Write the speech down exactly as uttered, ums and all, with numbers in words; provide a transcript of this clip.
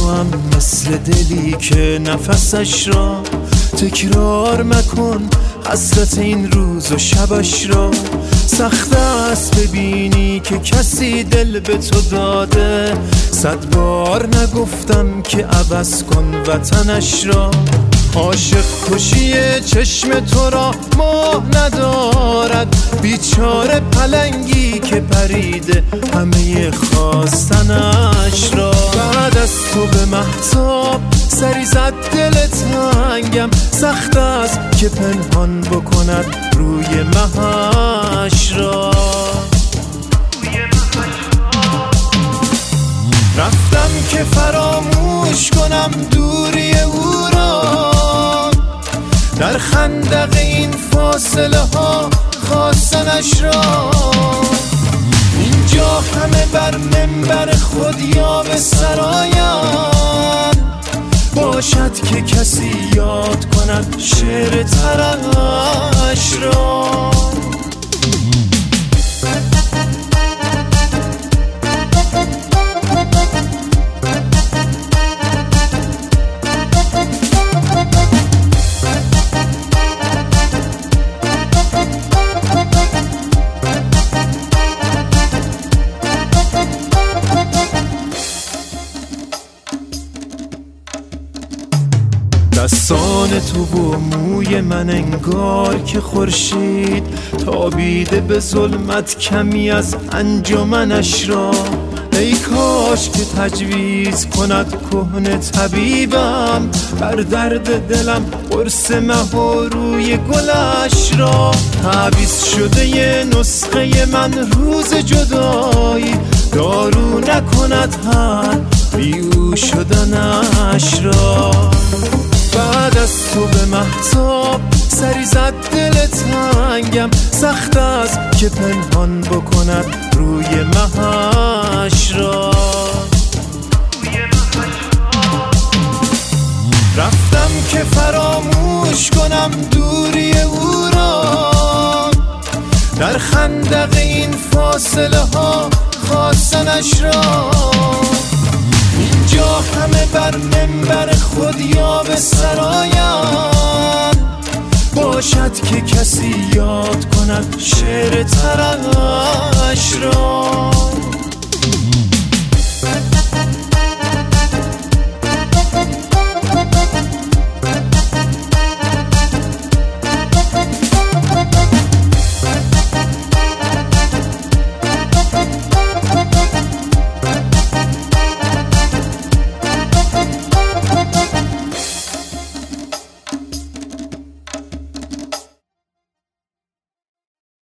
هم مثل دلی که نفسش را تکرار مکن، حسرت این روز و شبش را. سخت است ببینی که کسی دل به تو داده، صد بار نگفتم که عوض کن وطنش را. عاشق کشی چشم تو را ماه ندارد، بیچاره پلنگی که پریده همه خواستنش را. بعد از تو به مهتاب سری زد دل تنگم، سخت است که پنهان بکند روی مهش را. رفتم که فراموش کنم دوری او را، در خندق این فاصله ها خواستنش را. اینجا همه بر منبر خود یا به سرایم، باشد که کسی یاد کند شعر ترش را. دستان تو و موی من انگار که خورشید تابیده به ظلمت کمی از انجمنش را. ای کاش که تجویز کند کهنه طبیبم، بر درد دلم قرص مه و روی گلش را. تعویض شده ی نسخه من روز جدایی، دارو نکند حل بی او شدنش را. بعد از تو به مهتاب سری زد دل تنگم، سخت است که پنهان بکند روی مهش را. رفتم که فراموش کنم دوری او را، در خندق این فاصله ها خواستنش را. اینجا همه بر منبر خود یا به سرایم، باشد که کسی یاد کند شعر ترش